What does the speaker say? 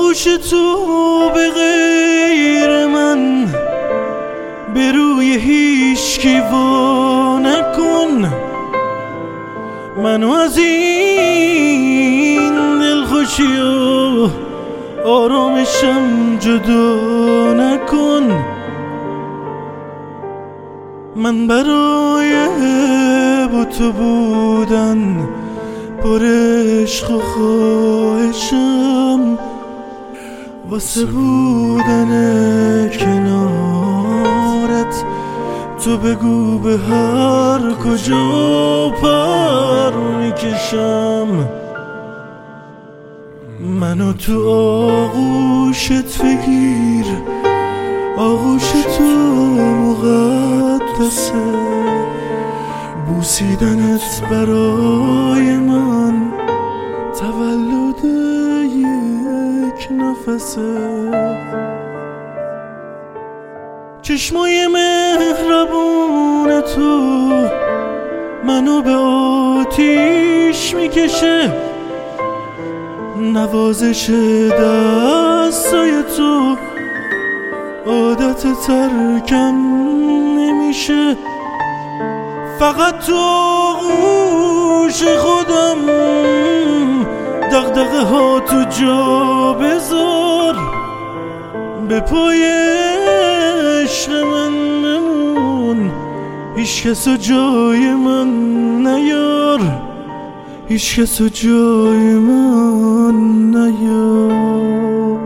آغوش تو به غیر من به روی هیچکی وا نکن. منو از این دلخوشی و آرامشم جدا نکن. من برای با تو بودن پر عشق و خواهشم، واسه بودن کنارت تو بگو به هر کجا پر میکشم. منو تو آغوشت بگیر، آغوش تو مقدسه، بوسیدنت برای من تولد یک نفسه. چشمای مهربون تو منو به آتیش میکشه، نوازش دستای تو عادت ترکم نمیشه. فقط تو آغوش خودم دغدغه ها تو جا بذار، به پای عشق من بمون، هیچ کسو جای من نیار، هیچ کسو جای من نیار.